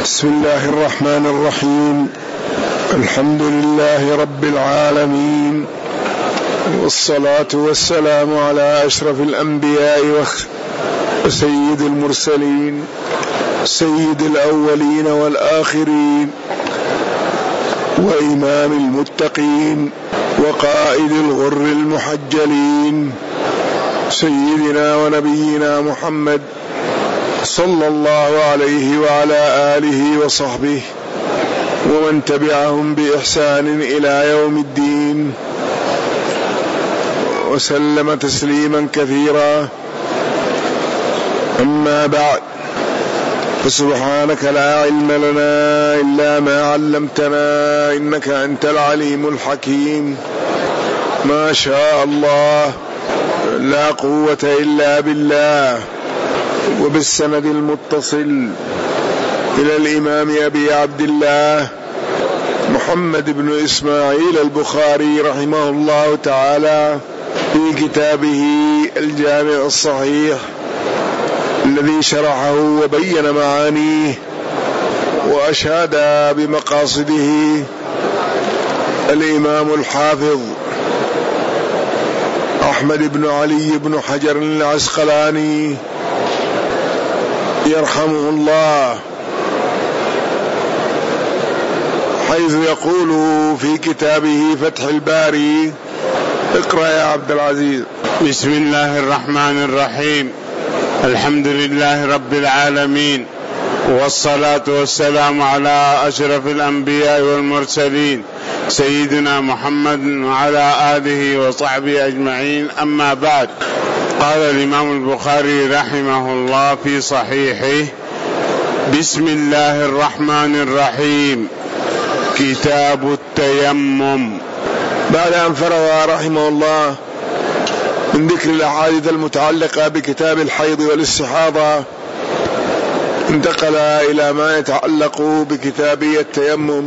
بسم الله الرحمن الرحيم. الحمد لله رب العالمين، والصلاة والسلام على أشرف الأنبياء وسيد المرسلين، سيد الأولين والآخرين، وإمام المتقين، وقائد الغر المحجلين، سيدنا ونبينا محمد صلى الله عليه وعلى آله وصحبه ومن تبعهم بإحسان إلى يوم الدين، وسلم تسليما كثيرا. أما بعد، فسبحانك لا علم لنا إلا ما علمتنا، إنك أنت العليم الحكيم. ما شاء الله، لا قوة إلا بالله. وبالسند المتصل إلى الإمام أبي عبد الله محمد بن إسماعيل البخاري رحمه الله تعالى في كتابه الجامع الصحيح الذي شرحه وبين معانيه وأشاد بمقاصده الإمام الحافظ أحمد بن علي بن حجر العسقلاني يرحمه الله، حيث يقول في كتابه فتح الباري. اقرأ يا عبد العزيز. بسم الله الرحمن الرحيم. الحمد لله رب العالمين، والصلاة والسلام على أشرف الأنبياء والمرسلين سيدنا محمد وعلى آله وصحبه أجمعين. أما بعد، قال الإمام البخاري رحمه الله في صحيحه: بسم الله الرحمن الرحيم، كتاب التيمم. بعد أن فرغ رحمه الله من ذكر الأحاديث المتعلقة بكتاب الحيض والاستحاضة، انتقل إلى ما يتعلق بكتابية التيمم،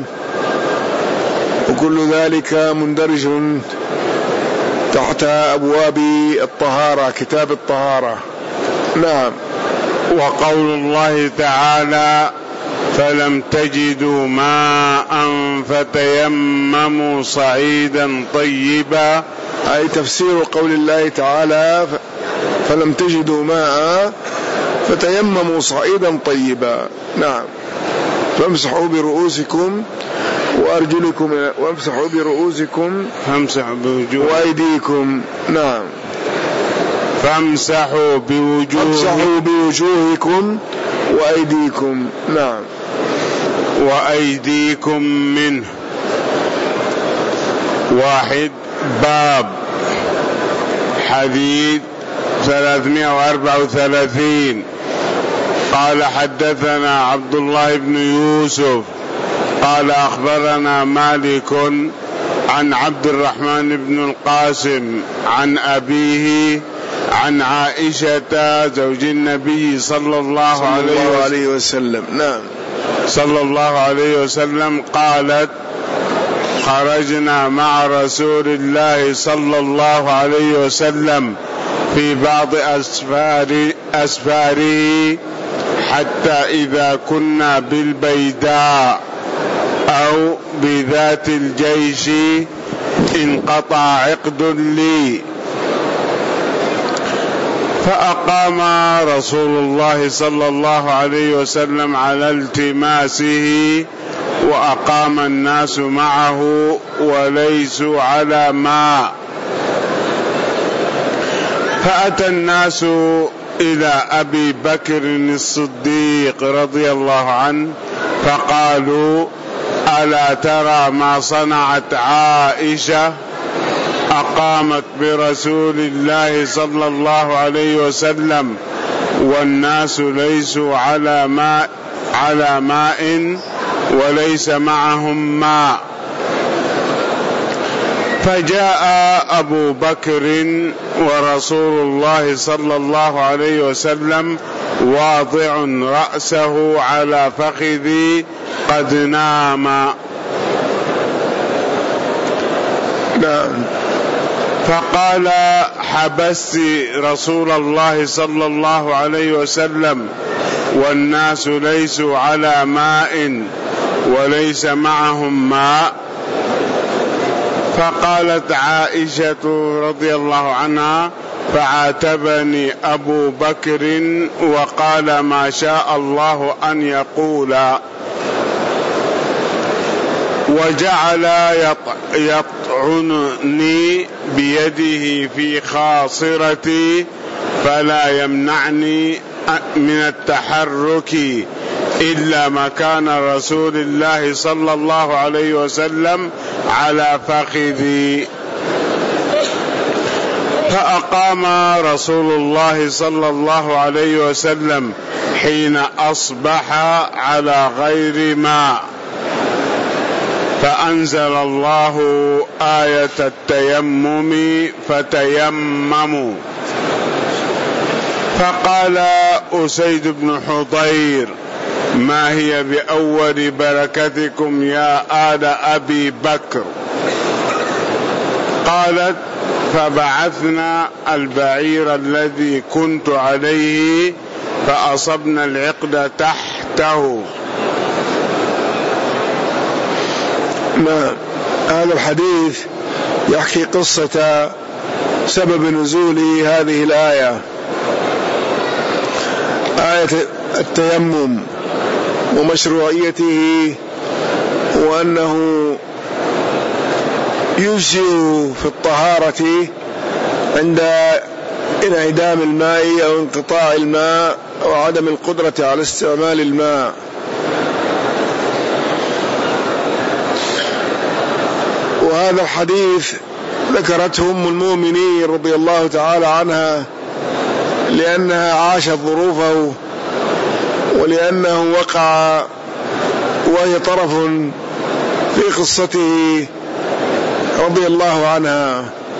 وكل ذلك مندرج تحت أبواب الطهارة، كتاب الطهارة. نعم. وقول الله تعالى: فلم تجدوا ماء فتيمموا صعيدا طيبا، أي تفسير قول الله تعالى: فلم تجدوا ماء فتيمموا صعيدا طيبا. نعم. فامسحوا برؤوسكم وأرجلكم، وامسحوا برؤوسكم وأيديكم. نعم. فامسحوا بوجوهكم وأيديكم. نعم. وأيديكم منه. واحد. باب حديث 334. قال: حدثنا عبد الله بن يوسف قال: أخبرنا مالك عن عبد الرحمن بن القاسم عن أبيه عن عائشة زوج النبي صلى الله عليه وسلم. نعم. صلى الله عليه وسلم قالت: خرجنا مع رسول الله صلى الله عليه وسلم في بعض أسفاره حتى إذا كنا بالبيداء أو بذات الجيش انقطع عقد لي، فأقام رسول الله صلى الله عليه وسلم على التماسه، وأقام الناس معه وليسوا على ماء، فأتى الناس إلى أبي بكر الصديق رضي الله عنه فقالوا: ألا ترى ما صنعت عائشة؟ أقامت برسول الله صلى الله عليه وسلم والناس ليسوا على ماء وليس معهم ماء. فجاء أبو بكر ورسول الله صلى الله عليه وسلم واضع رأسه على فخذي قد نام. فقال: حبست رسول الله صلى الله عليه وسلم والناس ليسوا على ماء وليس معهم ماء. فقالت عائشة رضي الله عنها: فعاتبني أبو بكر وقال ما شاء الله أن يقول، وجعل يطعني بيده في خاصرتي فلا يمنعني من التحرك إلا مكان رسول الله صلى الله عليه وسلم على فخذي. فأقام رسول الله صلى الله عليه وسلم حين أصبح على غير ماء، فأنزل الله آية التيمم فتيمموا. فقال أسيد بن حضير: ما هي بأول بركتكم يا آل أبي بكر؟ قالت: فبعثنا البعير الذي كنت عليه فأصبنا العقد تحته. هذا الحديث يحكي قصة سبب نزول هذه الآية، آية التيمم ومشروعيته، وأنه يجزئ في الطهارة عند انعدام الماء أو انقطاع الماء أو عدم القدرة على استعمال الماء. وهذا الحديث ذكرته أم المؤمنين رضي الله تعالى عنها لأنها عاشت ظروفه، ولأنه وقع وهي طرف في قصته رضي الله عنها.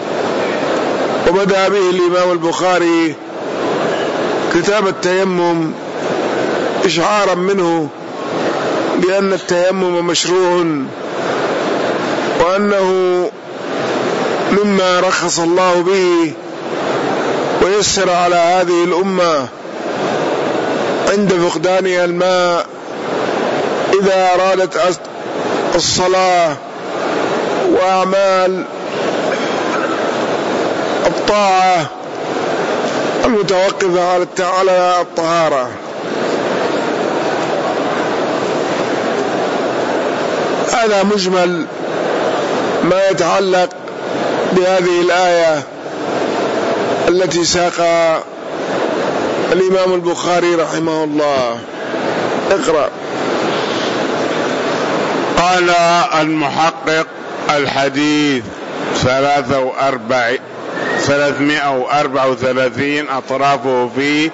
وبدأ به الإمام البخاري كتاب التيمم إشعارا منه بأن التيمم مشروع، وأنه مما رخص الله به ويسر على هذه الأمة عند فقدانها الماء إذا أرادت الصلاة وأعمال الطاعة المتوقفة على الطهارة. هذا مجمل ما يتعلق بهذه الآية التي ساق الإمام البخاري رحمه الله. اقرأ. قال المحقق: الحديث 334 أطرافه في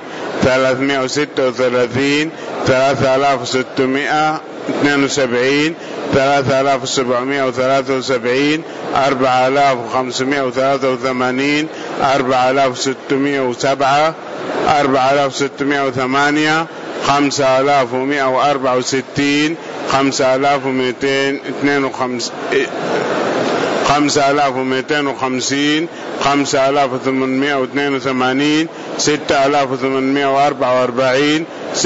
336 3672 3773 4583 4607 4608 5164 5252 5250 5882 6844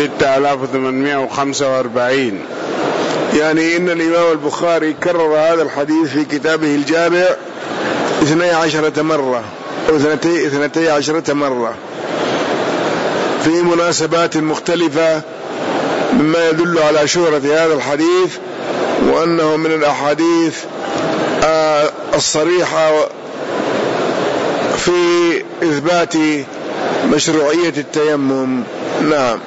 6845. يعني إن الإمام البخاري كرر هذا الحديث في كتابه الجامع 12 مرة أو 12 مرة في مناسبات مختلفة، مما يدل على شهرة هذا الحديث وأنه من الأحاديث الصريحة في إثبات مشروعية التيمم. نعم.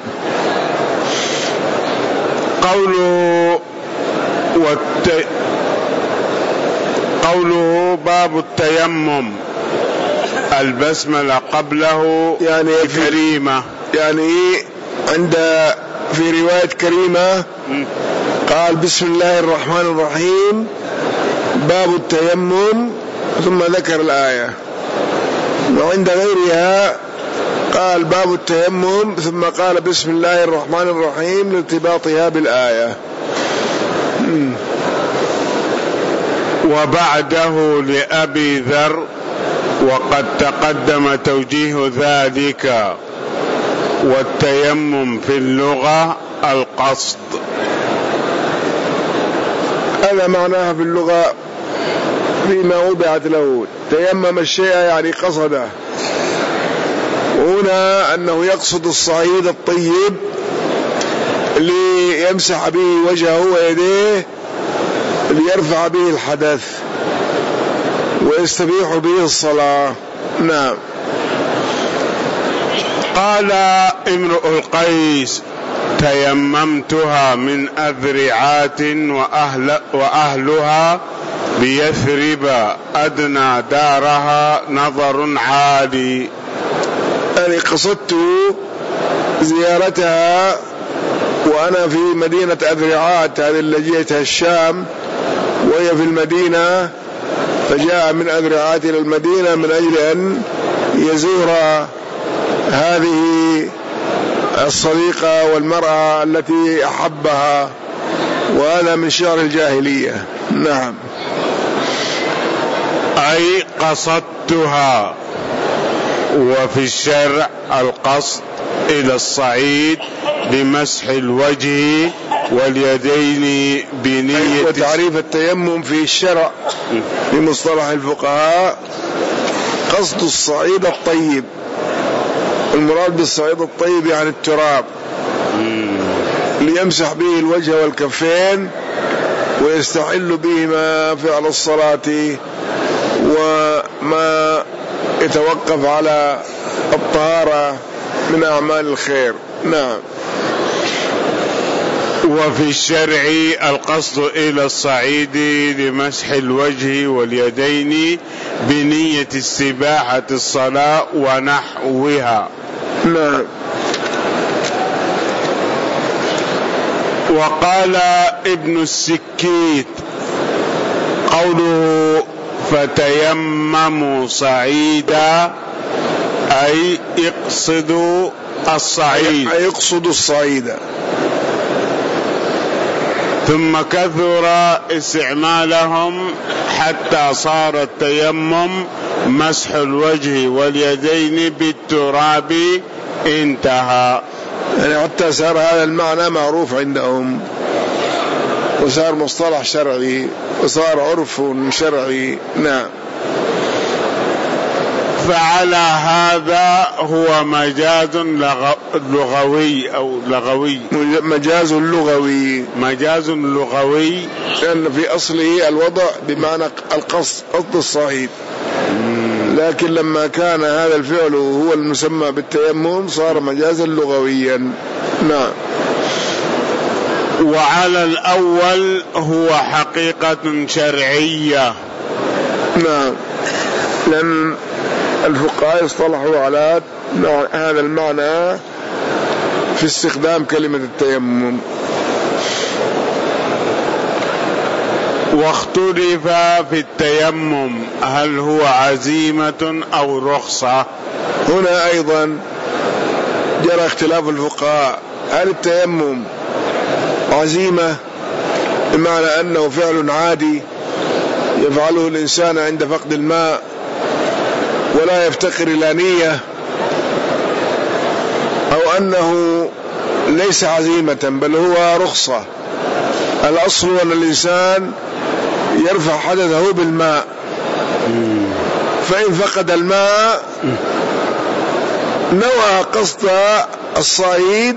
قوله باب التيمم، البسملة قبله يعني كريمة، يعني في رواية كريمة قال بسم الله الرحمن الرحيم باب التيمم ثم ذكر الآية، وعند غيرها قال باب التيمم ثم قال بسم الله الرحمن الرحيم لارتباطها بالآية. وبعده لأبي ذر وقد تقدم توجيه ذلك. والتيمم في اللغة القصد. هذا معناها في اللغة فيما وضعت له، تيمم الشيء يعني قصده، وهنا أنه يقصد الصعيد الطيب ليمسح به وجهه ويديه ليرفع به الحدث ويستبيح به الصلاة. نعم. قال امرؤ القيس: تيممتها من أذرعات وأهلها بيثرب أدنى دارها نظر عالي. يعني قصدت زيارتها وأنا في مدينة أذرعات، هذه اللي جهتها الشام وهي في المدينة، فجاء من أذرعات إلى المدينة من أجل أن يزور هذه الصديقة والمرأة التي أحبها، وهذا من شعر الجاهلية. نعم. أي قصدتها. وفي الشرع القصد إلى الصعيد بمسح الوجه واليدين بنية. وتعريف التيمم في الشرع بمصطلح الفقهاء قصد الصعيد الطيب. المراد بالصعيد الطيب يعني التراب، ليمسح به الوجه والكفين ويستحل بهما فعل الصلاة وما يتوقف على الطهارة من أعمال الخير. نعم. وفي الشرع القصد إلى الصعيد لمسح الوجه واليدين بنية استباحة الصلاة ونحوها. نعم. وقال ابن السكيت قوله فتيمموا صعيدا أي اقصدوا الصعيد، أي اقصدوا الصعيد. ثم كثر استعمالهم حتى صار التيمم مسح الوجه واليدين بالتراب انتهى. يعني حتى صار هذا المعنى معروف عندهم، وصار مصطلح شرعي وصار عرف شرعي. نعم. فعلى هذا هو مجاز لغوي أو لغوي، مجاز لغوي، لأن في أصله الوضع بمعنى القصد، قصد الصعيد، لكن لما كان هذا الفعل هو المسمى بالتيمم صار مجازا لغويا. نعم. وعلى الأول هو حقيقة شرعية. نعم، لأن الفقهاء اصطلحوا على هذا المعنى في استخدام كلمة التيمم. واختلف في التيمم هل هو عزيمة أو رخصة. هنا أيضا جرى اختلاف الفقهاء، هل التيمم عزيمة بمعنى أنه فعل عادي يفعله الإنسان عند فقد الماء ولا يفتقر إلى نية، أو أنه ليس عزيمة بل هو رخصة. الأصل أن الإنسان يرفع حدثه بالماء، فإن فقد الماء نوى قصد الصعيد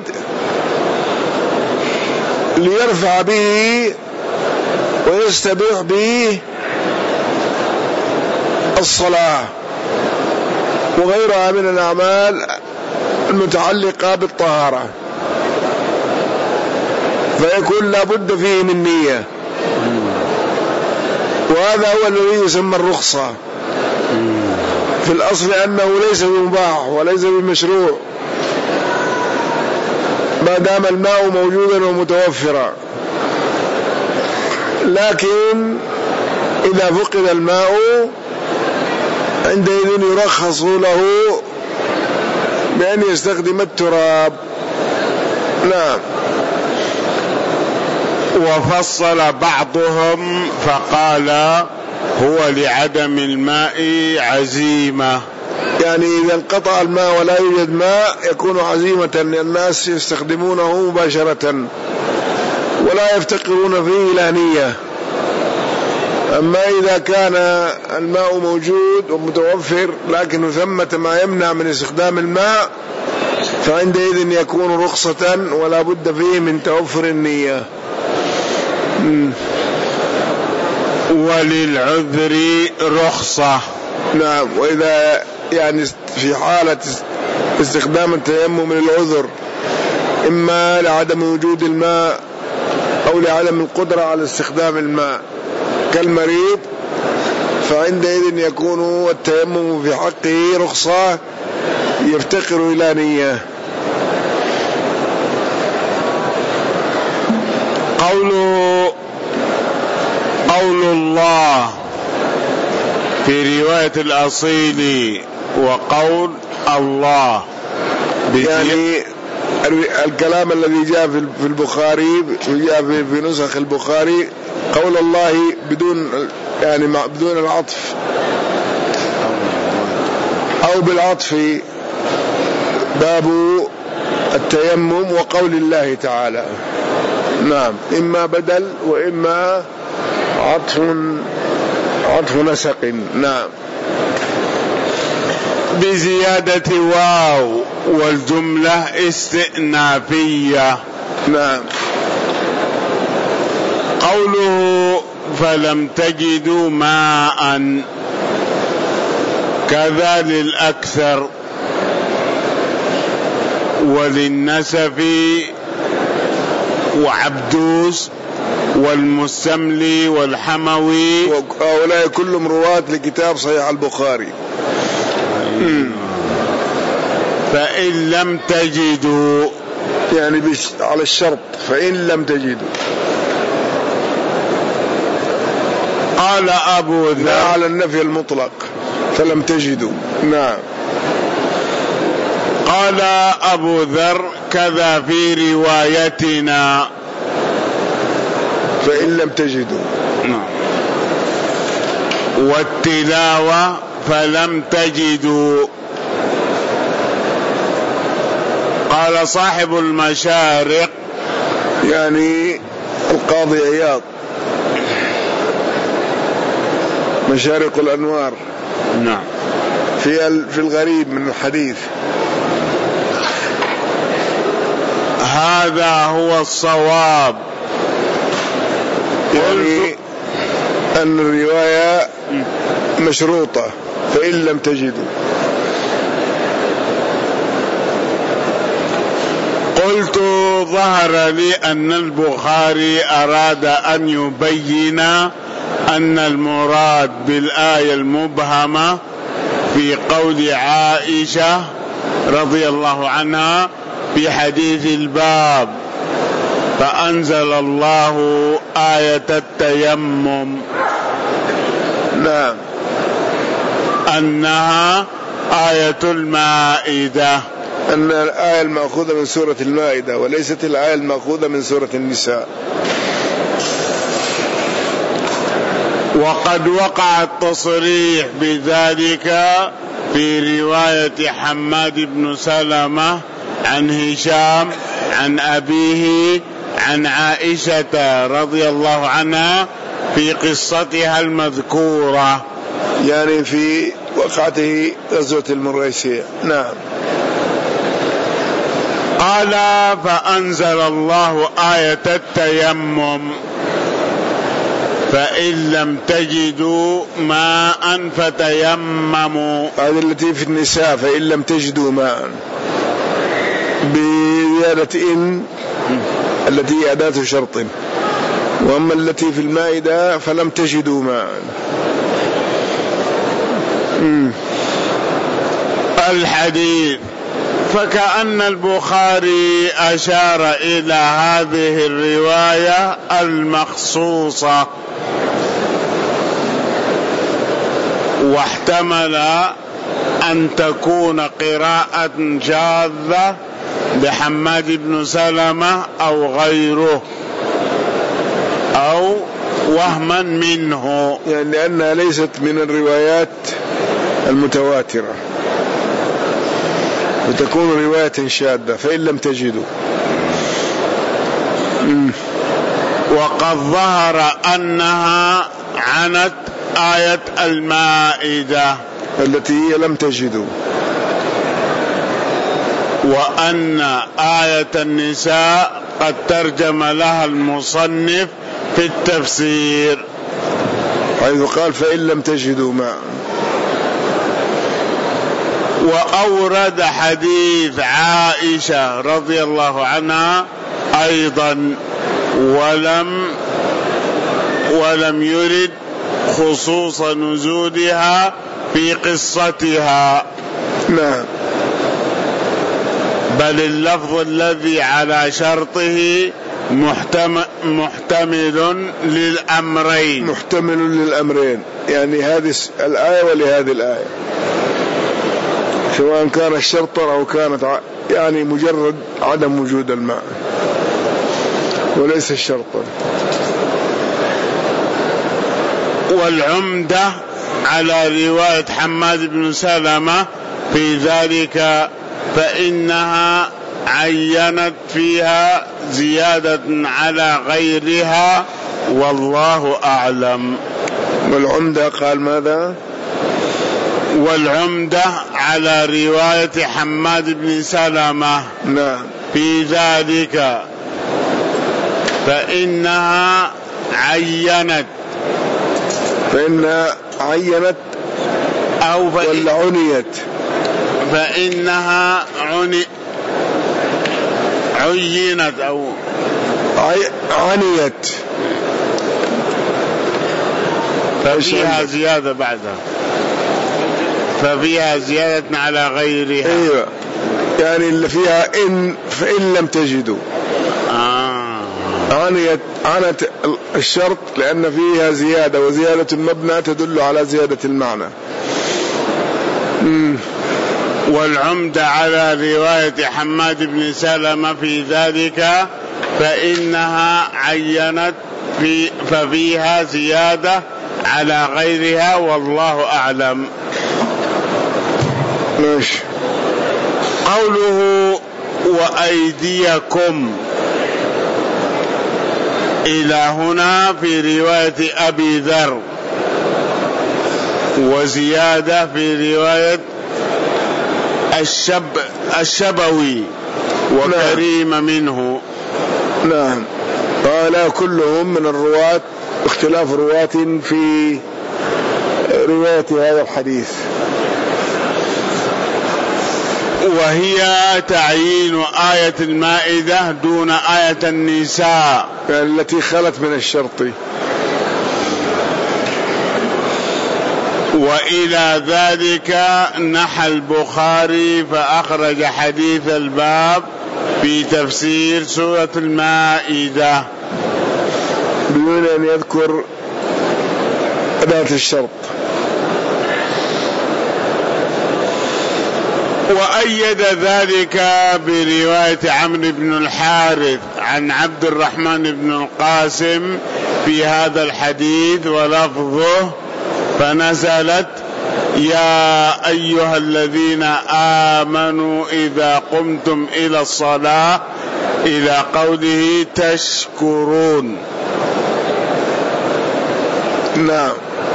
ليرفع به ويستبيح به الصلاة وغيرها من الأعمال المتعلقة بالطهارة، فيكون لابد فيه من نية، وهذا هو الذي يسمى الرخصة. في الأصل أنه ليس بمباح وليس بمشروع ما دام الماء موجودا ومتوفرا، لكن إذا فقد الماء عندئذ يرخص له بأن يستخدم التراب. نعم. وفصل بعضهم فقال هو لعدم الماء عزيمة. يعني إذا انقطع الماء ولا يوجد ماء يكون عزيمة الناس يستخدمونه مباشرة ولا يفتقرون فيه إلى نية. أما إذا كان الماء موجود ومتوفر لكن ثمة ما يمنع من استخدام الماء فعندئذ يكون رخصة ولا بد فيه من توفر النية. وللعذر رخصة. نعم. وإذا يعني في حالة استخدام التيمم للعذر إما لعدم وجود الماء أو لعدم القدرة على استخدام الماء كالمريض فعندئذ يكون التيمم في حقه رخصة يفتقر إلى نية. قول الله في رواية الأصيل وقول الله يعني الكلام الذي جاء في البخاري جاء في نسخ البخاري قول الله بدون يعني بدون العطف أو بالعطف باب التيمم وقول الله تعالى. نعم. إما بدل وإما عطف نسق. نعم. بزيادة واو والجملة استئنافية. نعم. قوله فلم تجدوا ماء كذا للأكثر وللنسف وعبدوس والمستملي والحموي وهؤلاء كلهم رواة لكتاب صحيح البخاري. فإن لم تجدوا يعني على الشرط فإن لم تجدوا. قال أبو ذر لا على النفي المطلق فلم تجدوا. نعم. قال أبو ذر كذا في روايتنا فإن لم تجدوا. نعم. والتلاوة فلم تجدوا. قال صاحب المشارق يعني القاضي عياض مشارق الأنوار. نعم. في الغريب من الحديث هذا هو الصواب. يعني أن الرواية مشروطة فإن لم تجدوا. قلت ظهر لي أن البخاري أراد أن يبين أن المراد بالآية المبهمة في قول عائشة رضي الله عنها في حديث الباب فأنزل الله آية التيمم. نعم. أنها آية المائدة، أن الآية المأخوذة من سورة المائدة وليست الآية المأخوذة من سورة النساء. وقد وقع التصريح بذلك في رواية حماد بن سلمة عن هشام عن أبيه عن عائشة رضي الله عنها في قصتها المذكورة، يعني في وقعته غزوة المريسية. نعم. قال فأنزل الله آية التيمم فإن لم تجدوا ماء فتيمموا. هذه التي في النساء فإن لم تجدوا ماء بزيادة إن التي أداة شرط، وأما التي في المائدة فلم تجدوا ماء. الحديث فكأن البخاري أشار إلى هذه الرواية المخصوصة واحتمل أن تكون قراءة شاذة بحماد بن سلمة أو غيره أو وهما منه، يعني لأنها ليست من الروايات المتواترة. وتكون رواية شاذة فإن لم تجدوا. وقد ظهر أنها عنت آية المائدة التي هي لم تجدوا، وأن آية النساء قد ترجم لها المصنف في التفسير حيث قال فإن لم تجدوا ماء. وأورد حديث عائشة رضي الله عنها أيضا ولم يرد خصوص نزولها في قصتها. نعم. بل اللفظ الذي على شرطه محتمل للأمرين. محتمل للأمرين، يعني هذه الآية ولهذه الآية، سواء كان شرطا أو كانت يعني مجرد عدم وجود الماء وليس شرطا. والعمدة على رواية حماد بن سلمة في ذلك فإنها عينت فيها زيادة على غيرها والله أعلم. والعمدة قال ماذا؟ والعمدة على رواية حماد بن سلمة. نعم. في ذلك فإنها عينت أو ولا عنيت؟ فإنها عينت أو عنيت، ففيها زيادة بعدها، ففيها زيادة على غيرها. أيوة، يعني اللي فيها فإن لم تجدوا. عنت الشرط لأن فيها زيادة، وزيادة المبنى تدل على زيادة المعنى. والعمدة على رواية حماد بن سلمة في ذلك فإنها عينت ففيها زيادة على غيرها والله أعلم. ماشي. قوله وأيديكم إلى هنا في رواية أبي ذر، وزيادة في رواية الشبوي وكريم منه. نعم. قال كلهم من الرواة، اختلاف رواة في رواية هذا الحديث. وهي تعيين آية المائدة دون آية النساء التي خلت من الشرط. وإلى ذلك نحى البخاري فأخرج حديث الباب في تفسير سورة المائدة بدون أن يذكر أداة الشرط. وأيد ذلك برواية عمرو بن الحارث عن عبد الرحمن بن القاسم في هذا الحديث ولفظه فنزلت يا أيها الذين آمنوا إذا قمتم إلى الصلاة إلى قوله تشكرون. نعم.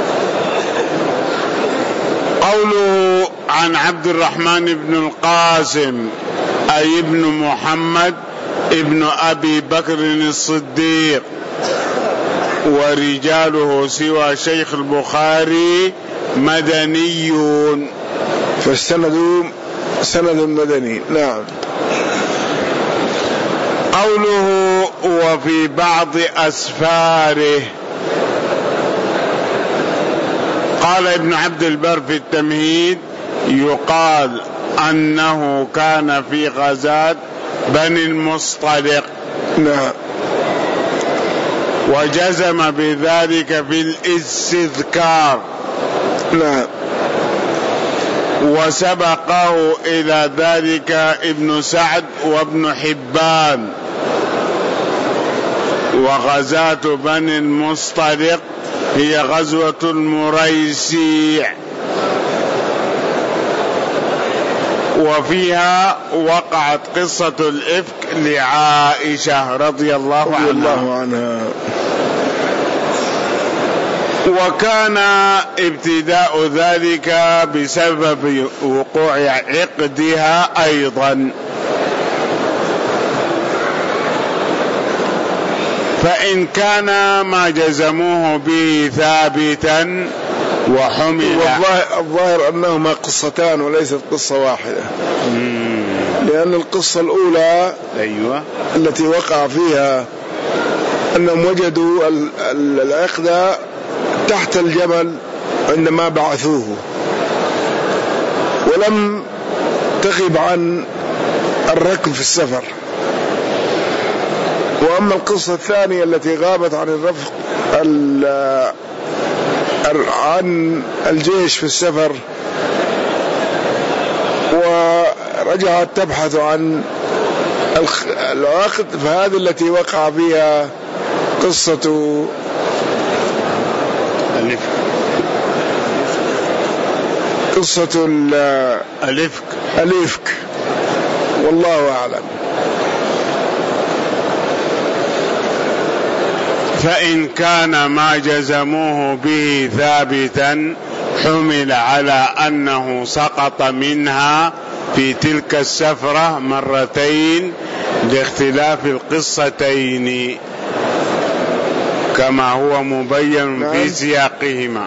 قوله عن عبد الرحمن بن القاسم أي ابن محمد ابن أبي بكر الصديق، ورجاله سوى شيخ البخاري مدنيون، فالسند سند مدني. نعم. قوله وفي بعض أسفاره، قال ابن عبد البر في التمهيد يقال أنه كان في غزاة بني المصطلق. نعم. وجزم بذلك في الاستذكار. نعم. وسبقه إلى ذلك ابن سعد وابن حبان. وغزاة بني المصطلق هي غزوة المريسيع. وفيها وقعت قصة الإفك لعائشة رضي الله عنها. وكان ابتداء ذلك بسبب وقوع عقدها أيضا، فإن كان ما جزموه به ثابتا وحمل. الظاهر أنهما قصتان وليست قصة واحدة، لأن القصة الأولى التي وقع فيها أنهم وجدوا العقد تحت الجبل عندما بعثوه، ولم تغب عن الركب في السفر. وأما القصة الثانية التي غابت عن الرفق عن الجيش في السفر ورجعت تبحث عن العقد، فهذه التي وقع فيها قصة الإفك، والله أعلم. فإن كان ما جزموه به ثابتا حمل على أنه سقط منها في تلك السفرة مرتين لاختلاف القصتين كما هو مبين في سياقهما.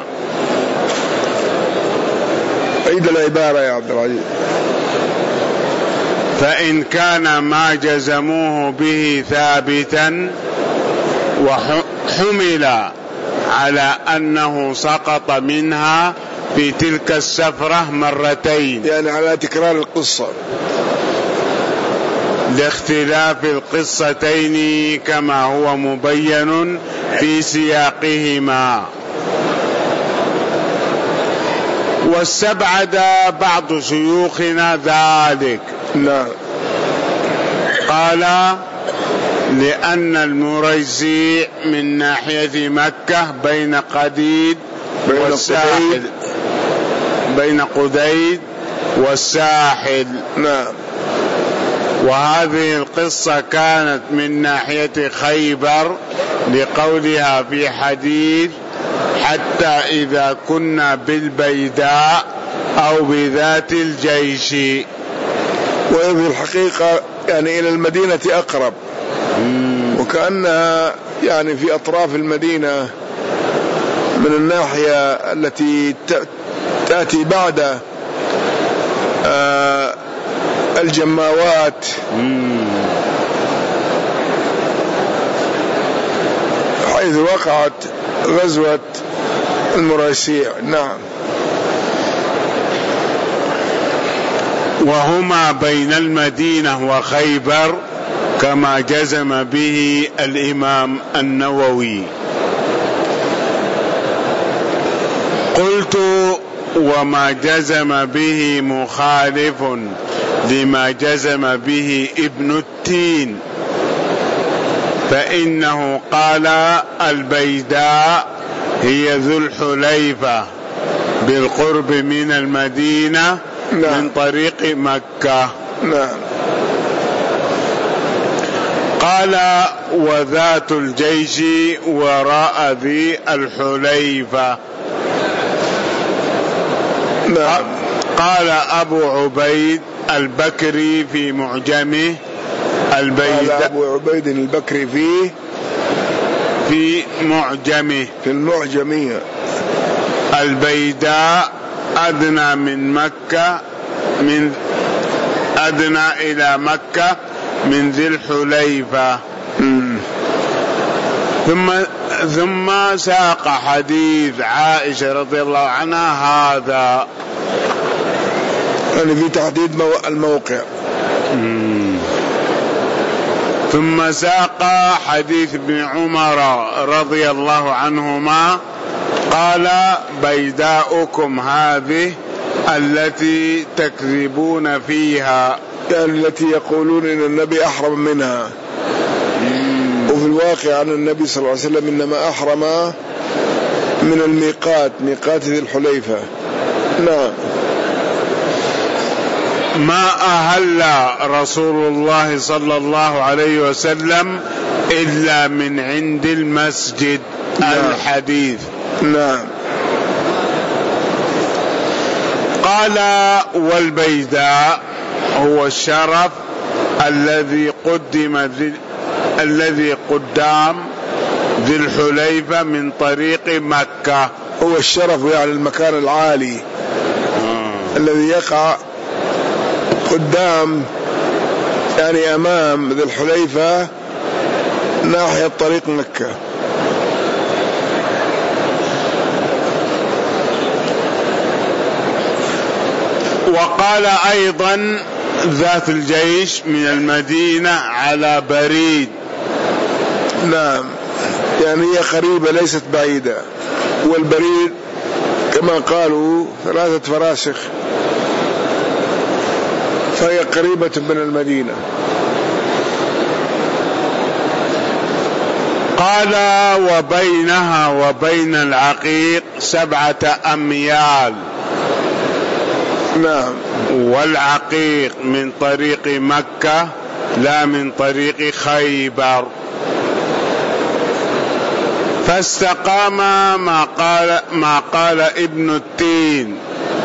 عيد العبارة يا عبد العزيز. فإن كان ما جزموه به ثابتا وحمل على أنه سقط منها في تلك السفرة مرتين، يعني على تكرار القصة لاختلاف القصتين كما هو مبين في سياقهما. واستبعد بعض شيوخنا ذلك. لا. قال لأن المريسي من ناحية مكة بين قديد والساحل، بين قديد والساحل. نعم. وهذه القصة كانت من ناحية خيبر لقولها في حديث حتى إذا كنا بالبيداء أو بذات الجيش. وفي الحقيقة يعني إلى المدينة أقرب، وكأنها يعني في أطراف المدينة من الناحية التي تأتي بعد الجماوات، حيث وقعت غزوة المريسيع. نعم. وهما بين المدينة وخيبر كما جزم به الإمام النووي. قلت وما جزم به مخالف لما جزم به ابن التين، فإنه قال البيداء هي ذو الحليفة بالقرب من المدينة. من طريق مكة. نعم. قال وذات الجيش وراء ذي الحليفة. نعم. قال أبو عبيد البكري في معجمه البيداء. أبو عبيد البكري في معجمه في المعجمية البيداء أدنى من مكة، من أدنى إلى مكة من ذي الحليفة. ثم ساق حديث عائشة رضي الله عنها هذا، يعني في تحديد الموقع. ثم ساق حديث ابن عمر رضي الله عنهما قال بيداؤكم هذه التي تكذبون فيها، يعني التي يقولون إن النبي أحرم منها، وفي الواقع أن النبي صلى الله عليه وسلم إنما أحرم من الميقات، ميقات ذي الحليفة. نعم. ما أهل رسول الله صلى الله عليه وسلم إلا من عند المسجد. الحديث. نعم. قال والبيداء هو الشرف الذي قدام ذي الحليفة من طريق مكة. هو الشرف يعني المكان العالي الذي يقع قدام يعني أمام ذي الحليفة ناحية طريق مكة. وقال أيضا ذات الجيش من المدينة على بريد. نعم، يعني هي قريبة ليست بعيدة. والبريد كما قالوا 3 فراسخ، فهي قريبة من المدينة. قال وبينها وبين العقيق 7 أميال. نعم. والعقيق من طريق مكة لا من طريق خيبر. فاستقام ما قال ابن التين،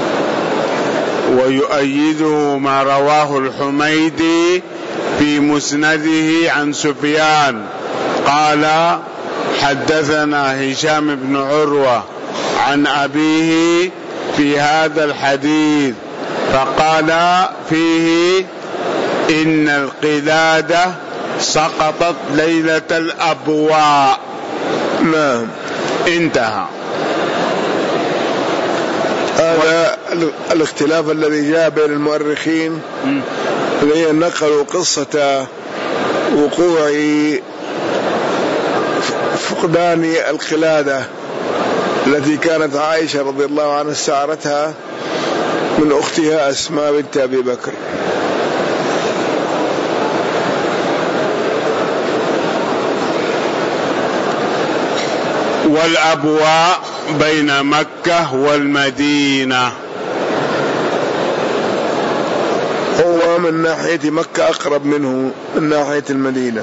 ويؤيده ما رواه الحميدي في مسنده عن سفيان قال حدثنا هشام بن عروة عن أبيه في هذا الحديث فقال فيه إن القلادة سقطت ليلة الأبواء. نعم. انتهى. هذا الاختلاف الذي جاء بين المؤرخين الذين نقلوا قصة وقوع فقدان القلادة التي كانت عائشة رضي الله عنها استعارتها من أختها أسماء بنت أبي بكر. والأبواء بين مكة والمدينة. هو من ناحية مكة أقرب منه من ناحية المدينة.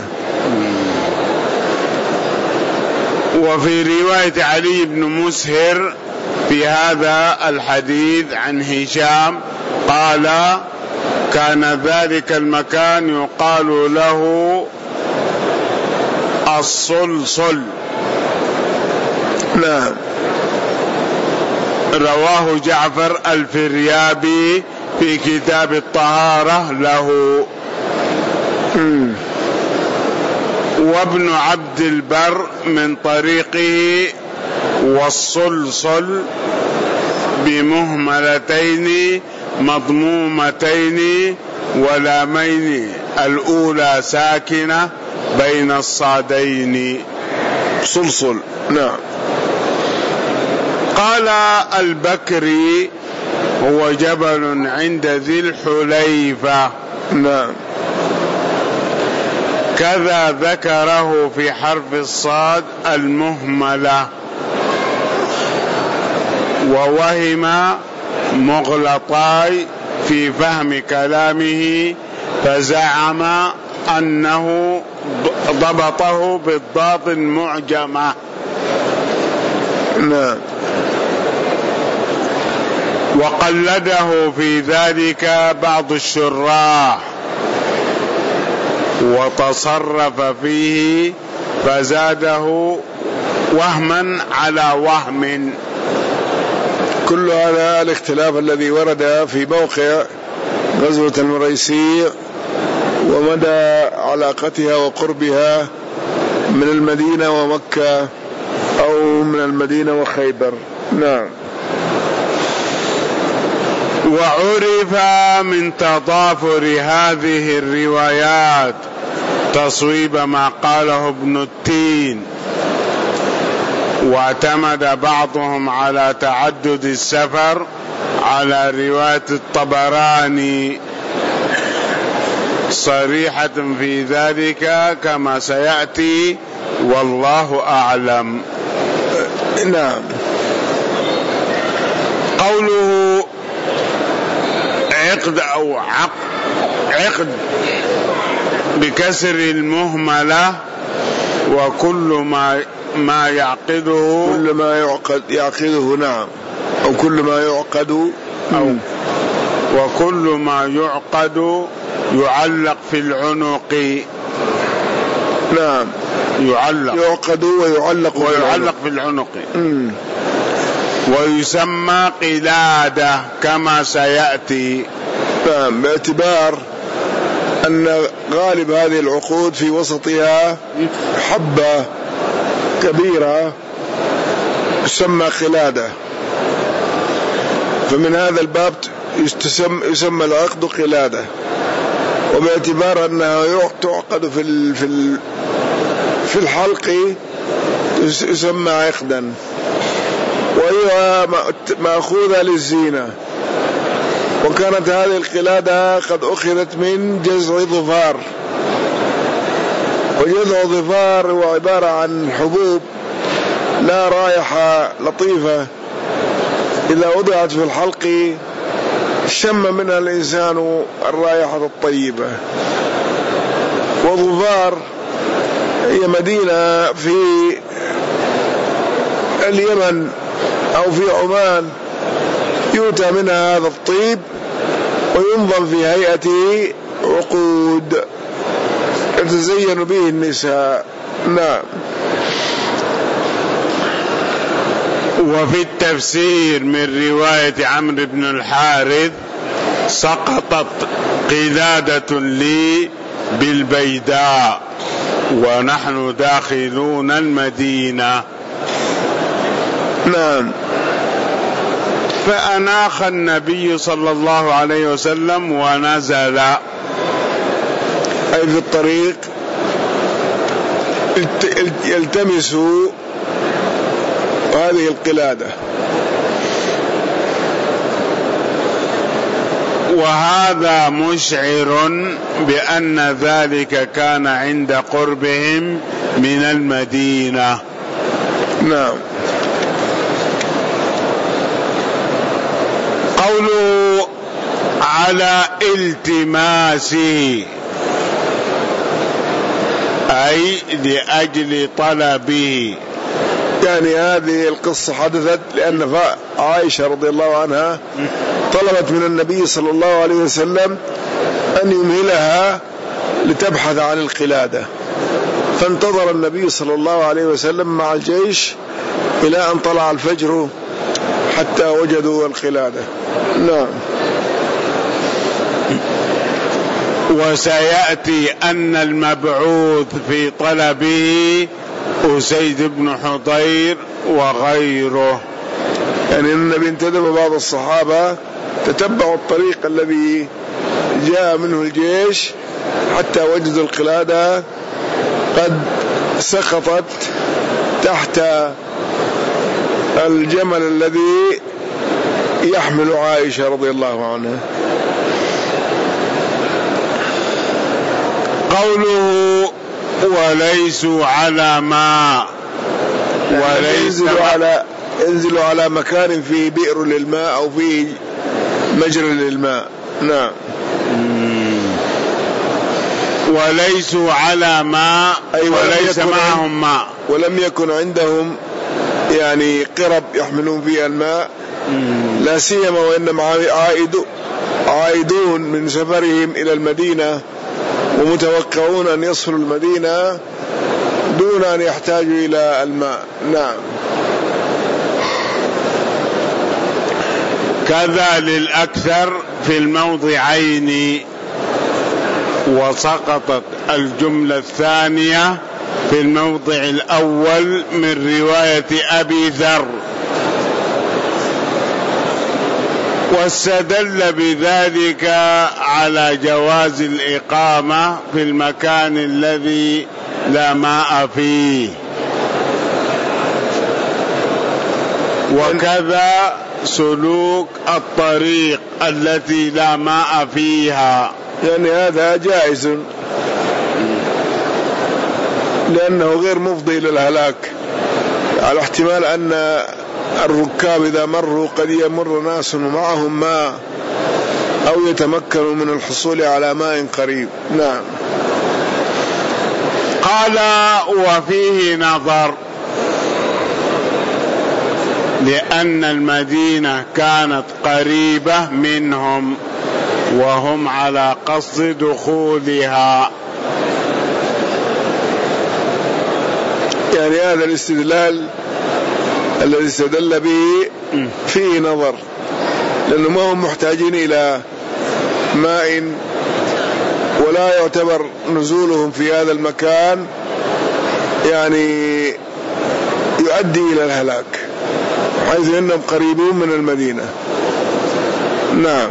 وفي رواية علي بن مسهر في هذا الحديث عن هشام قال كان ذلك المكان يقال له الصلصل. نعم. رواه جعفر الفريابي في كتاب الطهارة له. وابن عبد البر من طريقه والصلصل بمهملتين مضمومتين ولامين الأولى ساكنة بين الصادين. صلصل. نعم. قال البكري هو جبل عند ذي الحليفة. نعم. كذا ذكره في حرف الصاد المهملة. ووهم مغلطاي في فهم كلامه فزعم أنه ضبطه بالضاد المعجمة. نعم. وقلده في ذلك بعض الشراح وتصرف فيه فزاده وهما على وهم. كل هذا الاختلاف الذي ورد في موقع غزوة المريسيع ومدى علاقتها وقربها من المدينة ومكة أو من المدينة وخيبر. نعم. وعرف من تضافر هذه الروايات تصويب ما قاله ابن التين. واعتمد بعضهم على تعدد السفر على رواية الطبراني صريحة في ذلك كما سيأتي والله أعلم. نعم. قوله عقد أو عقد بكسر المهملة، وكل ما يعقده، كل ما يعقده نعم، أو كل ما يعقد، أو وكل ما يعقد يعلق في العنق. نعم، يعقد ويعلق في العنق. ويسمى قلادة كما سيأتي. نعم، باعتبار أن غالب هذه العقود في وسطها حبة كبيرة تسمى قلادة، فمن هذا الباب يسمى العقد قلادة، وباعتبار أنها تعقد في الحلق يسمى عقدا، وهي مأخوذة للزينة. وكانت هذه القلادة قد أخذت من جذع ظفار، وجذع ظفار هو عبارة عن حبوب لا رائحة لطيفة، إذا وضعت في الحلق شم منها الإنسان الرائحة الطيبة. وظفار هي مدينة في اليمن أو في عمان يؤتى منها هذا الطيب وينظم في هيئة عقود يتزين به النساء. نعم. وفي التفسير من رواية عمرو بن الحارث: سقطت قلادة لي بالبيداء ونحن داخلون المدينة. نعم. فأناخ النبي صلى الله عليه وسلم ونزل، أي في الطريق يلتمس هذه القلادة. وهذا مشعر بأن ذلك كان عند قربهم من المدينة. نعم. قوله على التماسه أي لأجل طلبه، يعني هذه القصة حدثت لأن عائشة رضي الله عنها طلبت من النبي صلى الله عليه وسلم أن يمهلها لتبحث عن القلادة، فانتظر النبي صلى الله عليه وسلم مع الجيش إلى أن طلع الفجر حتى وجدوا القلادة. نعم. وسيأتي أن المبعوث في طلبه أسيد بن حضير وغيره، يعني النبي انتدب بعض الصحابة تتبعوا الطريق الذي جاء منه الجيش حتى وجدوا القلادة قد سقطت تحت الجمل الذي يحمل عائشة رضي الله عنها. قوله وليسوا على ماء، ينزلوا على مكان فيه بئر للماء أو فيه مجرى للماء. نعم. وليسوا على ماء أي وليس معهم ماء، ولم يكن عندهم يعني قرب يحملون فيها الماء، لا سيما وإنما عائدون من سفرهم إلى المدينة ومتوقعون أن يصلوا المدينة دون أن يحتاجوا إلى الماء. نعم. كذا للأكثر في الموضعين. وسقطت الجملة الثانية في الموضع الأول من رواية أبي ذر، واستدل بذلك على جواز الإقامة في المكان الذي لا ماء فيه، وكذا سلوك الطريق التي لا ماء فيها، يعني هذا جائز لأنه غير مفضي للهلاك، على احتمال أن الركاب إذا مروا قد يمر ناس ومعهم ماء أو يتمكنوا من الحصول على ماء قريب. نعم. قال وفيه نظر، لأن المدينة كانت قريبة منهم وهم على قصد دخولها. يعني هذا الاستدلال الذي استدل به فيه نظر، لأنه ما هم محتاجين إلى ماء، ولا يعتبر نزولهم في هذا المكان يعني يؤدي إلى الهلاك، حيث أنهم قريبون من المدينة. نعم.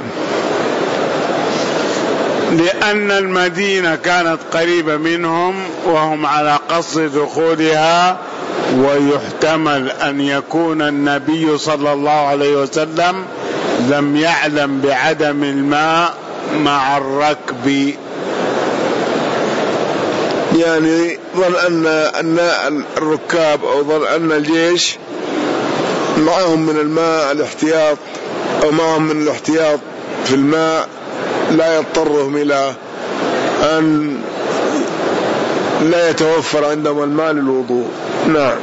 لأن المدينة كانت قريبة منهم وهم على قصد دخولها، ويحتمل أن يكون النبي صلى الله عليه وسلم لم يعلم بعدم الماء مع الركب، يعني ظن أن الركاب أو ظن أن الجيش معهم من الماء الاحتياط، أو معهم من الاحتياط في الماء لا يضطرهم إلى أن لا يتوفر عندهم الماء للوضوء. نعم.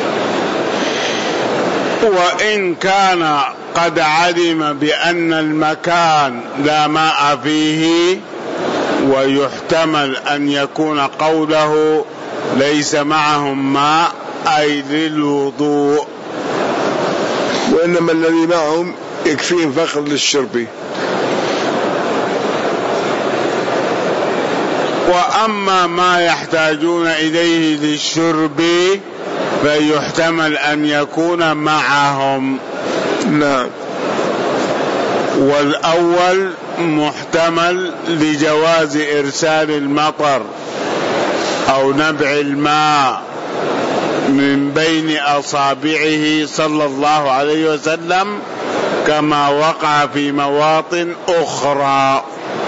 وإن كان قد علم بأن المكان لا ماء فيه، ويحتمل أن يكون قوله ليس معهم ماء أي للوضوء، وإنما الذي معهم يكفيهم فقط للشرب. وأما ما يحتاجون إليه للشرب فيحتمل أن يكون معهم. نعم. والأول محتمل لجواز إرسال المطر أو نبع الماء من بين أصابعه صلى الله عليه وسلم، كما وقع في مواطن أخرى.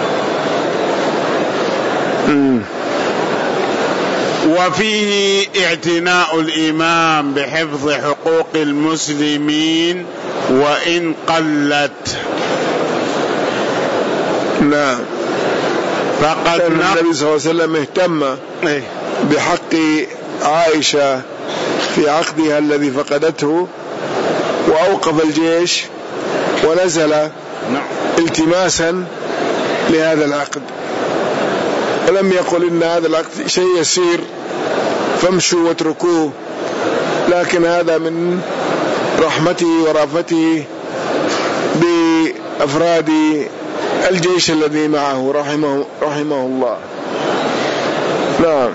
وفيه اعتناء الإمام بحفظ حقوق المسلمين وإن قلت. نعم. فقد النبي صلى الله عليه وسلم اهتم بحق عائشة في عقدها الذي فقدته، وأوقف الجيش ونزل التماسا لهذا العقد، ولم يقل إن هذا العقد شيء يسير فامشوا واتركوه، لكن هذا من رحمته ورافته بأفراد الجيش الذي معه رحمه الله. نعم.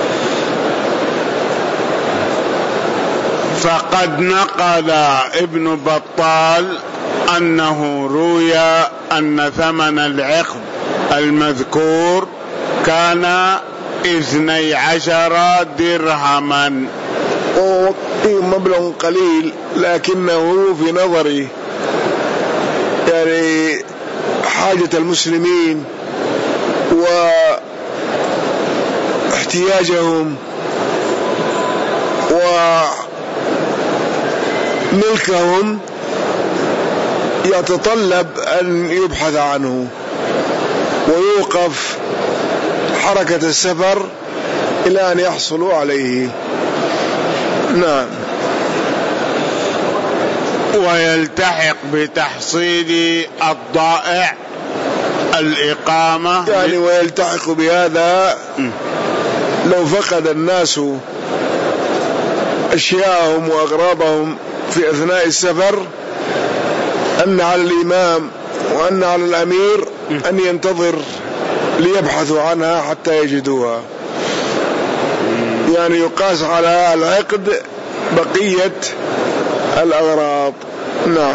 فقد نقل ابن بطال أنه روي أن ثمن العقد المذكور كان 12 درهما، مبلغ قليل، لكنه في نظري يعني حاجة المسلمين واحتياجهم وملكهم يتطلب أن يبحث عنه ويوقف حركة السفر إلى أن يحصلوا عليه. نعم. ويلتحق بتحصيل الضائع الإقامة، يعني ويلتحق بهذا لو فقد الناس أشياءهم وأغراضهم في أثناء السفر، أن على الإمام وأن على الأمير أن ينتظر ليبحثوا عنها حتى يجدوها، يعني يقاس على العقد بقية الأغراض. نعم.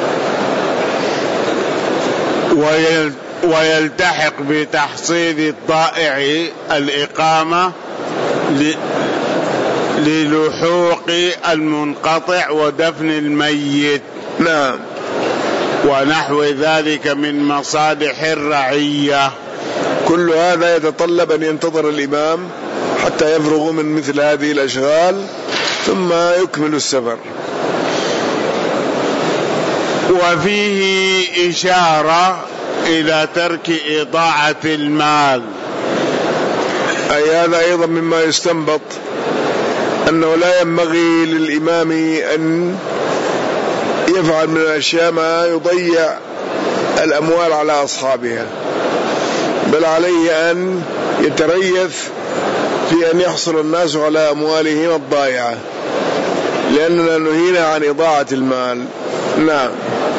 ويلتحق بتحصيل الضائع الإقامة للحوق المنقطع ودفن الميت. نعم. ونحو ذلك من مصالح الرعية. كل هذا يتطلب أن ينتظر الإمام حتى يفرغ من مثل هذه الأشغال ثم يكمل السفر. وفيه إشارة إلى ترك إضاعة المال. أي هذا أيضا مما يستنبط أنه لا ينبغي للإمام أن يفعل من الأشياء ما يضيع الأموال على أصحابها، بل عليه أن يتريث في أن يحصل الناس على أموالهم الضائعة، لأننا نهينا عن إضاعة المال. نعم.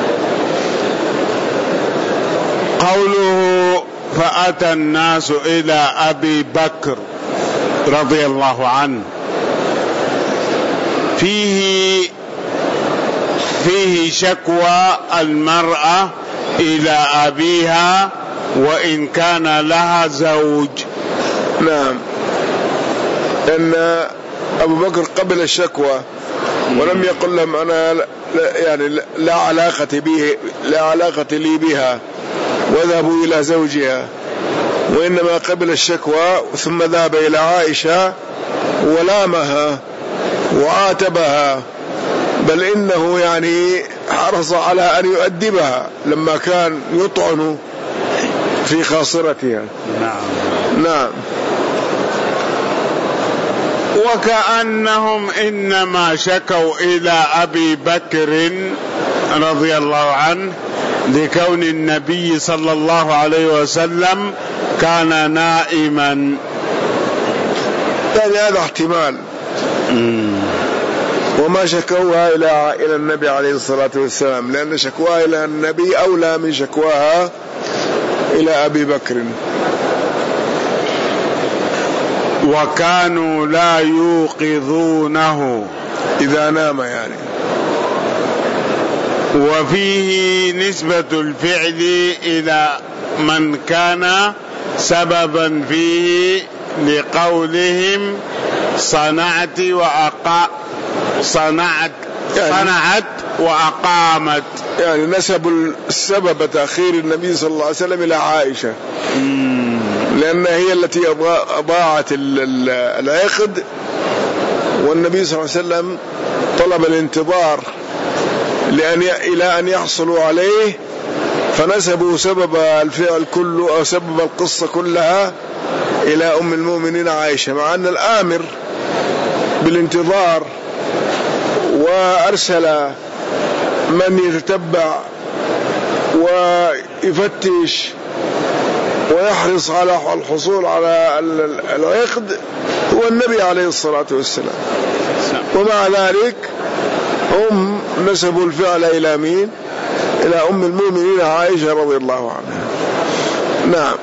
قوله فأتى الناس إلى أبي بكر رضي الله عنه فيه شكوى المرأة إلى أبيها وإن كان لها زوج. نعم، أن أبو بكر قبل الشكوى ولم يقل لهم أنا لا علاقة لي بها وذهبوا إلى زوجها، وإنما قبل الشكوى ثم ذهب إلى عائشة ولامها وعاتبها، بل إنه حرص على أن يؤدبها لما كان يطعن في خاصرتها. نعم. وكأنهم إنما شكوا إلى أبي بكر رضي الله عنه لكون النبي صلى الله عليه وسلم كان نائما. هذا احتمال. وما شكوها إلى النبي عليه الصلاة والسلام، لأن شكواها إلى النبي أولى من شكواها إلى أبي بكر. وكانوا لا يوقظونه إذا نام وفيه نسبة الفعل إلى من كان سببا فيه لقولهم صنعت وأقامت، نسب السبب تأخير النبي صلى الله عليه وسلم إلى عائشة، لأن هي التي أضاعت العقد، والنبي صلى الله عليه وسلم طلب الانتظار إلى أن يحصلوا عليه، فنسبوا سبب الفعل كله أو سبب القصة كلها إلى أم المؤمنين عائشة، مع أن الآمر بالانتظار وأرسل من يتتبع ويفتش ويحرص على الحصول على العقد هو النبي عليه الصلاة والسلام، ومع ذلك هم نسبوا الفعل إلى مين؟ إلى أم المؤمنين عائشة رضي الله عنها. نعم.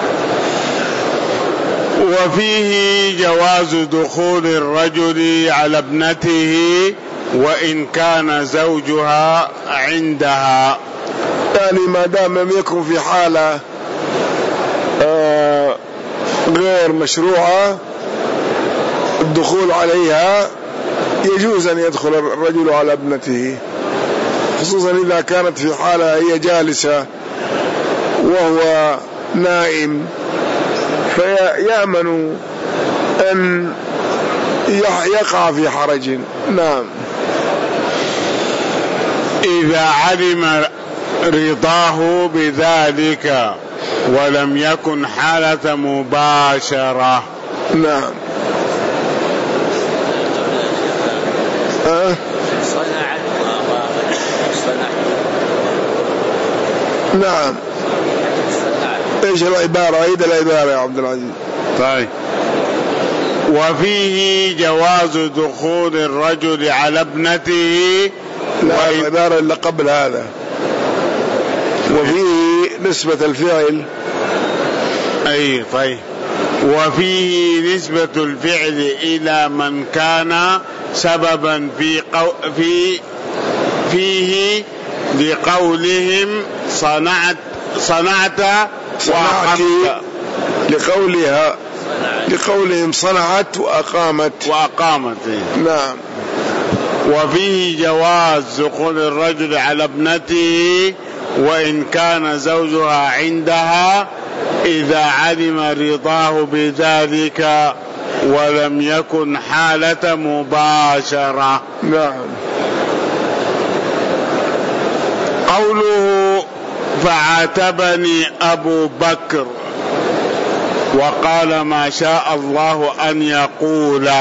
وفيه جواز دخول الرجل على ابنته وإن كان زوجها عندها، ما دام لم يكن في حالة غير مشروعة الدخول عليها، يجوز أن يدخل الرجل على ابنته، خصوصا إذا كانت في حالة هي جالسة وهو نائم، فيأمن أن يقع في حرج. نعم. إذا علم رضاه بذلك ولم يكن حالة مباشرة. نعم. نعم. ايش العبارة؟ عيد العبارة يا عبد العزيز. طيب. وفيه جواز دخول الرجل على ابنته. لا، العبارة اللي قبل هذا. وفيه نسبة الفعل. أي طيب. وفيه نسبة الفعل إلى من كان سببا فيه لقولهم صنعت وأقامت، لقولهم صنعت وأقامت. نعم. وفيه جواز دخول الرجل على ابنته وإن كان زوجها عندها إذا علم رضاه بذلك ولم يكن حالة مباشرة. نعم. قوله فعاتبني أبو بكر وقال ما شاء الله أن يقول.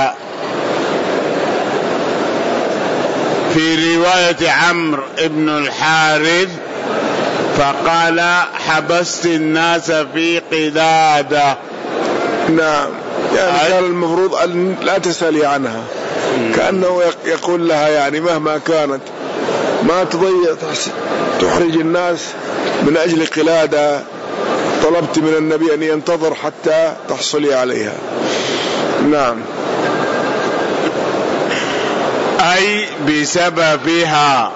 في رواية عمرو بن الحارث فقال حبست الناس في قلادة. نعم، يعني كان المفروض أن لا تسألي عنها، كأنه يقول لها يعني مهما كانت ما تحرج الناس من أجل قلادة طلبت من النبي أن ينتظر حتى تحصلي عليها. نعم، أي بسببها.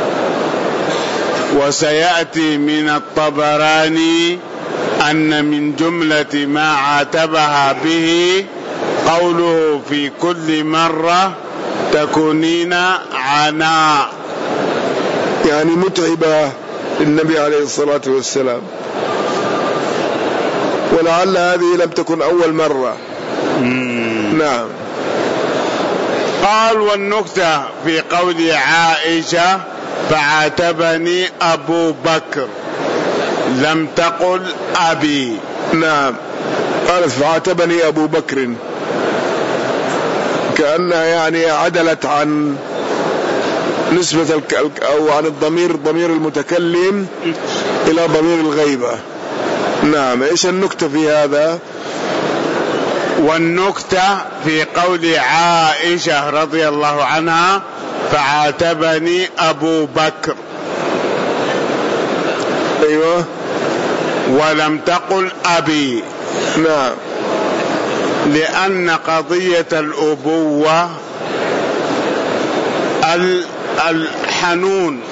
وسيأتي من الطبراني أن من جملة ما عاتبها به قوله في كل مرة تكونين عناء، يعني متعبة للنبي عليه الصلاة والسلام، ولعل هذه لم تكن أول مرة. نعم. قال والنكتة في قول عائشة فعاتبني أبو بكر لم تقل أبي. نعم، قالت فعاتبني أبو بكر، كأنها يعني عدلت عن نسبة أو عن ضمير المتكلم إلى ضمير الغيبة. نعم. إيش النكتة في هذا؟ والنكتة في قول عائشة رضي الله عنها فعاتبني أبو بكر. أيوة. ولم تقل أبي. نعم. لأن قضية الأبوة الحنون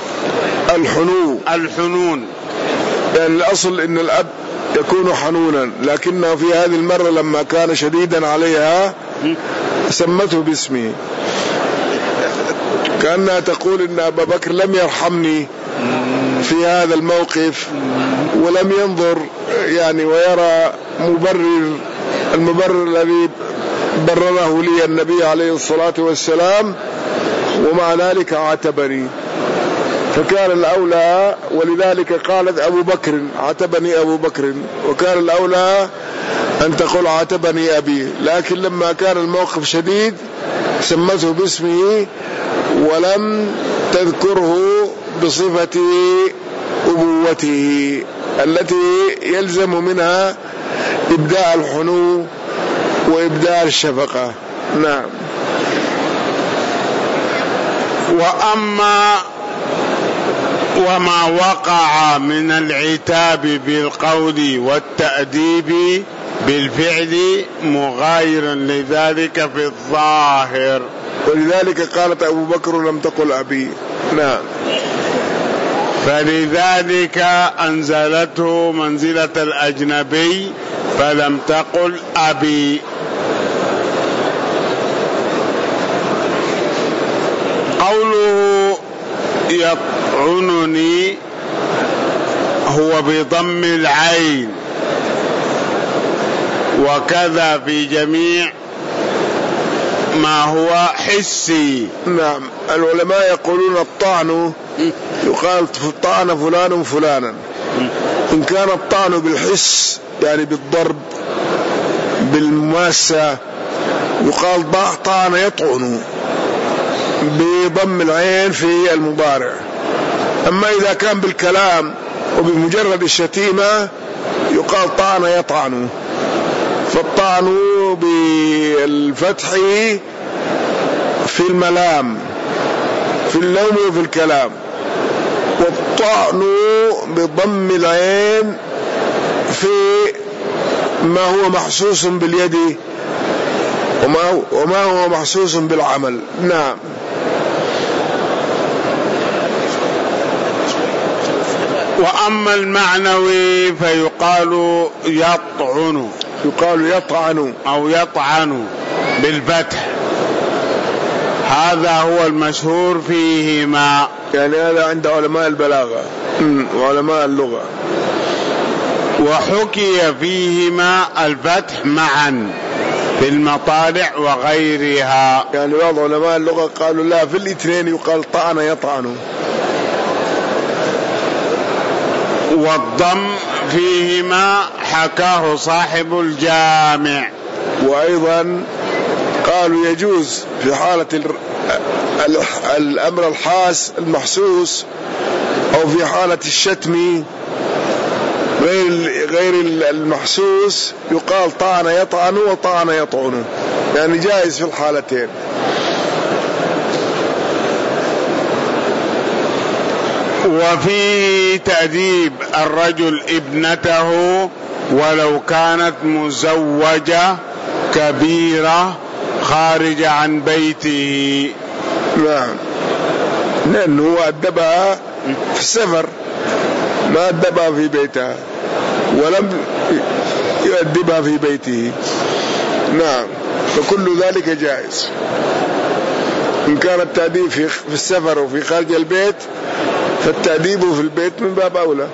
يعني الأصل إن الأب يكون حنونا، لكنه في هذه المرة لما كان شديدا عليها سمته باسمه، كأنها تقول إن أبا بكر لم يرحمني في هذا الموقف ولم ينظر يعني ويرى المبرر الذي برره لي النبي عليه الصلاة والسلام، ومع ذلك عاتبني. فكان الأولى، ولذلك قالت أبو بكر عاتبني أبو بكر، وكان الأولى أن تقول عاتبني أبي، لكن لما كان الموقف شديد سمته باسمه ولم تذكره بصفة أبوته التي يلزم منها إبداء الحنو وإبداء الشفقة. نعم. وما وقع من العتاب بالقول والتأديب بالفعل مغاير لذلك في الظاهر، ولذلك قالت أبو بكر لم تقل أبي. نعم. فلذلك أنزلته منزلة الأجنبي فلم تقل أبي. قوله يطعنني هو بضم العين، وكذا في جميع ما هو حسي. نعم. العلماء يقولون الطعن يقال طعن فلان فلانا، إن كان الطعن بالحس يعني بالضرب بالمماسة يقال طعن يطعن بضم العين في المضارع. أما إذا كان بالكلام وبمجرد الشتيمة يقال طعن يطعن، فالطعن بالفتح في الملام في اللوم وفي الكلام، والطعن بضم العين في ما هو محسوس باليد وما هو محسوس بالعمل. نعم. وأما المعنوي فيقال يطعن، يقال يطعن أو يطعن بالفتح، هذا هو المشهور فيهما، يعني هذا عند علماء البلاغة وعلماء اللغة. وحكي فيهما الفتح معا في المطالع وغيرها، يعني بعض علماء اللغة قالوا لا، في الاثنين يقال طعن يطعن. والضم فيهما حكاه صاحب الجامع. وأيضا قالوا يجوز في حالة الأمر الحاس المحسوس، أو في حالة الشتم غير المحسوس، يقال طعن يطعن وطعن يطعن، يعني جائز في الحالتين. وفي تأديب الرجل ابنته ولو كانت مزوجة كبيرة خارجة عن بيته. نعم، لأنه أدبها في السفر، ما أدبها في بيتها ولم يؤدبها في بيته. نعم، فكل ذلك جائز. إن كان التأديب في السفر وفي خارج البيت، فالتأديب في البيت من باب أولى.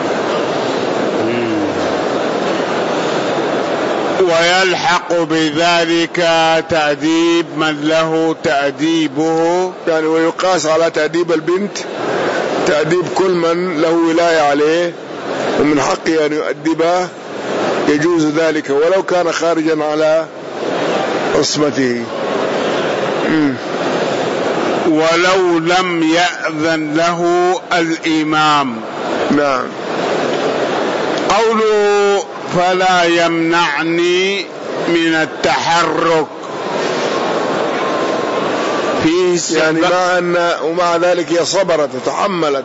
ويلحق بذلك تأديب من له تأديبه، يعني ويقاس على تأديب البنت تأديب كل من له ولاية عليه ومن حقه أن يؤدبه، يجوز ذلك ولو كان خارجا على عصمته. ولو لم يأذن له الإمام. نعم. قوله فلا يمنعني من التحرك فيه يعني ومع ذلك هي صبرت وتحملت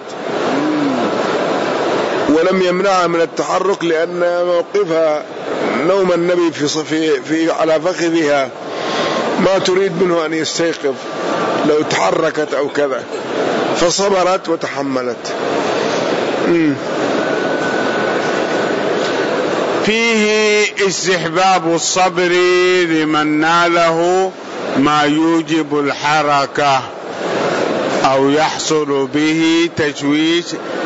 ولم يمنعها من التحرك، لأن موقفها نوم النبي في على فخذها، ما تريد منه أن يستيقظ لو تحركت أو كذا، فصبرت وتحملت. فيه استحباب الصبر لمن ناله ما يوجب الحركة أو يحصل به تشويش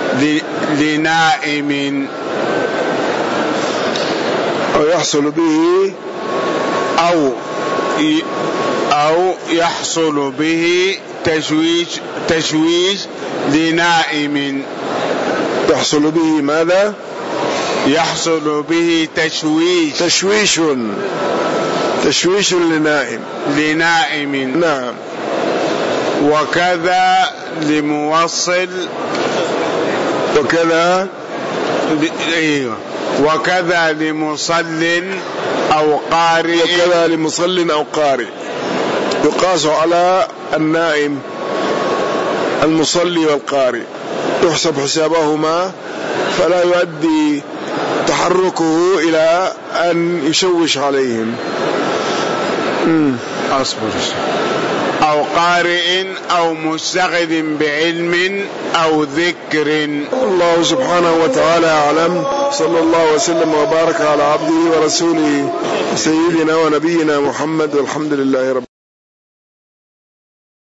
لنائم، أو يحصل به أو يحصل به تشويش لنائم. يحصل به ماذا؟ يحصل به تشويش لنائم. نعم. وكذا لموصل، وكذا لمصل أو قارئ، يقاس على النائم المصلي والقارئ، يحسب حسابهما، فلا يؤدي تحركه إلى أن يشوش عليهم. أو قارئ أو مستغذ بعلم أو ذكر. الله سبحانه وتعالى أعلم. صلى الله وسلم وبارك على عبده ورسوله سيدنا ونبينا محمد، والحمد لله رب